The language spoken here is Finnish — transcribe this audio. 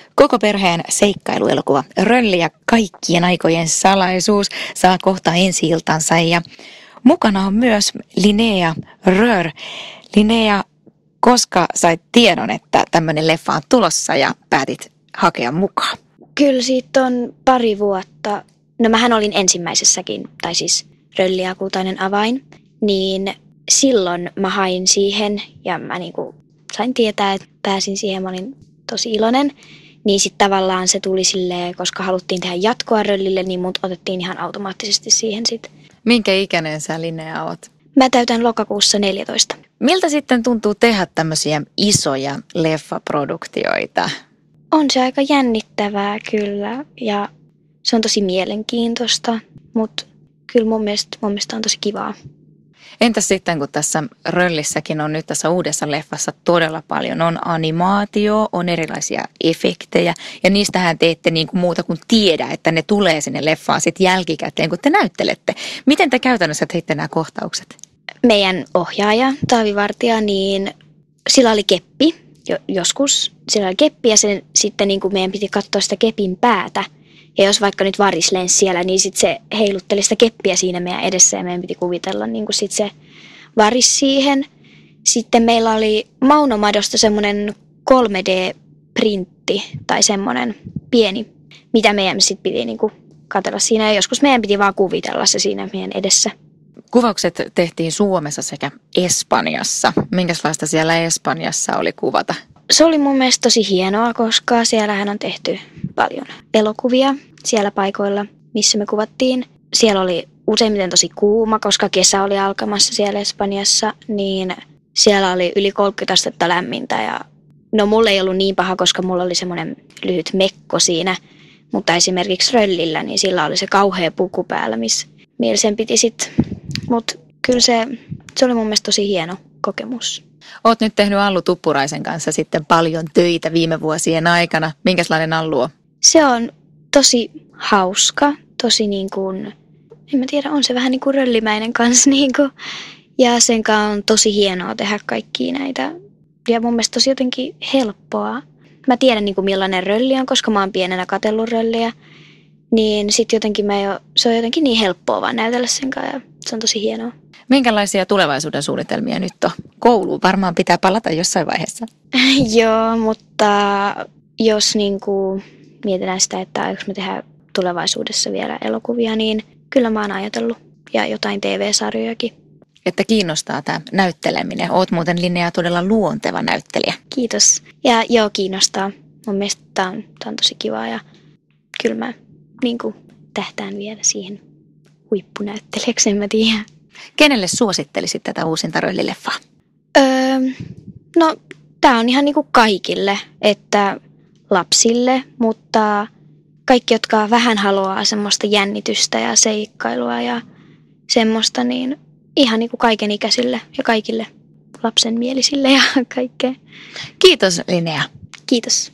Koko perheen seikkailuelokuva Rölli ja kaikkien aikojen salaisuus saa kohta ensi-iltansa ja mukana on myös Linnea Rör. Linnea, koska sait tiedon, että tämmöinen leffa on tulossa ja päätit hakea mukaan? Kyllä siitä on pari vuotta. No mähän olin ensimmäisessäkin, tai siis Rölli ja kultainen avain, niin silloin mä hain siihen ja mä sain tietää, että pääsin siihen, mä olin tosi iloinen. Niin sitten tavallaan se tuli silleen, koska haluttiin tehdä jatkoa Röllille, niin mut otettiin ihan automaattisesti siihen sitten. Minkä ikäinen sä, Linnea, oot? Mä täytän lokakuussa 14. Miltä sitten tuntuu tehdä tämmöisiä isoja leffaproduktioita? On se aika jännittävää kyllä ja se on tosi mielenkiintoista, mutta kyllä mun mielestä on tosi kivaa. Entäs sitten, kun tässä Röllissäkin on nyt tässä uudessa leffassa todella paljon, on animaatio, on erilaisia efektejä ja niistähän te ette niin kuin muuta kuin tiedä, että ne tulee sinne leffaan sitten jälkikäteen, kun te näyttelette. Miten te käytännössä teitte nämä kohtaukset? Meidän ohjaaja Taavi Vartija, niin sillä oli keppi joskus. Sillä oli keppi ja sitten niin kuin meidän piti katsoa sitä kepin päätä. Ja jos vaikka nyt varis lensi siellä, niin sitten se heilutteli sitä keppiä siinä meidän edessä ja meidän piti kuvitella niin kuin sitten se varis siihen. Sitten meillä oli Maunomadosta semmoinen 3D-printti tai semmoinen pieni, mitä meidän sitten piti niin kuin katsella siinä. Ja joskus meidän piti vaan kuvitella se siinä meidän edessä. Kuvaukset tehtiin Suomessa sekä Espanjassa. Minkälaista siellä Espanjassa oli kuvata? Se oli mun mielestä tosi hienoa, koska siellähän on tehty paljon elokuvia siellä paikoilla, missä me kuvattiin. Siellä oli useimmiten tosi kuuma, koska kesä oli alkamassa siellä Espanjassa, niin siellä oli yli 30 astetta lämmintä. Ja no mulla ei ollut niin paha, koska mulla oli semmoinen lyhyt mekko siinä, mutta esimerkiksi Röllillä, niin sillä oli se kauhea puku päällä, missä sen piti sitten. Mutta kyllä se oli mun mielestä tosi hieno kokemus. Oot nyt tehnyt Allu Tuppuraisen kanssa sitten paljon töitä viime vuosien aikana. Minkälainen Allu on? Se on tosi hauska, tosi niin kuin, en mä tiedä, on se vähän niin kuin röllimäinen kanssa niin kuin, ja sen kanssa on tosi hienoa tehdä kaikkia näitä ja mun mielestä tosi jotenkin helppoa. Mä tiedän niin kuin millainen Rölli on, koska mä oon pienenä katsellut Rölliä, niin sit jotenkin se on jotenkin niin helppoa vaan näytellä sen kanssa ja se on tosi hienoa. Minkälaisia tulevaisuuden suunnitelmia nyt on? Kouluun varmaan pitää palata jossain vaiheessa. Joo, mutta jos niin kuin mietitään sitä, että aioks me tehdä tulevaisuudessa vielä elokuvia, niin kyllä mä oon ajatellut ja jotain TV-sarjojakin. Että kiinnostaa tämä näytteleminen. Oot muuten, Linnea, todella luonteva näyttelijä. Kiitos. Ja joo, kiinnostaa. Mun mielestä tää on tosi kivaa ja kyllä mä niin kuin tähtään vielä siihen huippunäyttelijäksi, en mä tiedä. Kenelle suosittelisit tätä uusinta Rölli-leffaa? No, tää on ihan niinku kaikille, että lapsille, mutta kaikki, jotka vähän haluaa semmoista jännitystä ja seikkailua ja semmoista, niin ihan niinku kaikenikäisille ja kaikille lapsenmielisille ja kaikkea. Kiitos, Linnea. Kiitos.